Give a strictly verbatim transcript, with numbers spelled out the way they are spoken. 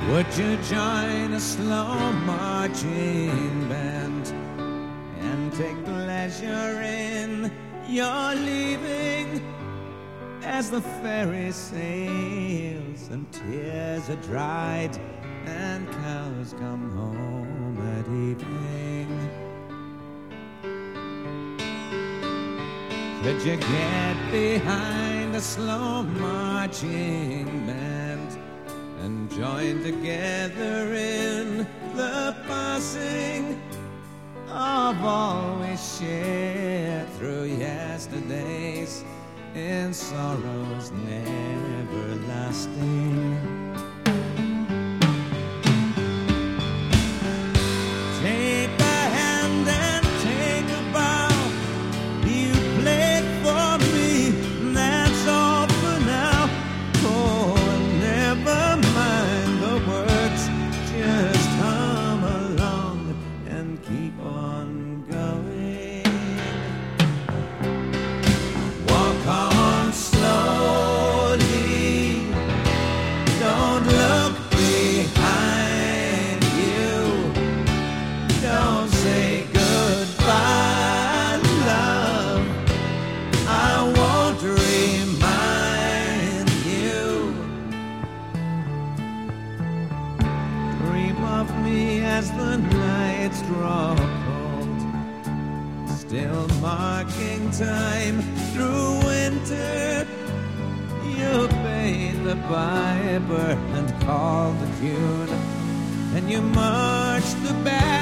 Would you join a slow marching band and take pleasure in your leaving as the ferry sails and tears are dried and cows come home at evening? Could you get behind a slow marching band and join together in the passing of all we shared through yesterdays in sorrows never lasting? Take a hand and take a bow. You played for me, that's all for now. Oh, never mind the words, just hum along and keep on going. Walk on slowly, don't look behind you. Don't say goodbye, love, I won't remind you. Dream of me as the nights draw cold, still marking time through winter. You paid the piper and called the tune, and you marched the band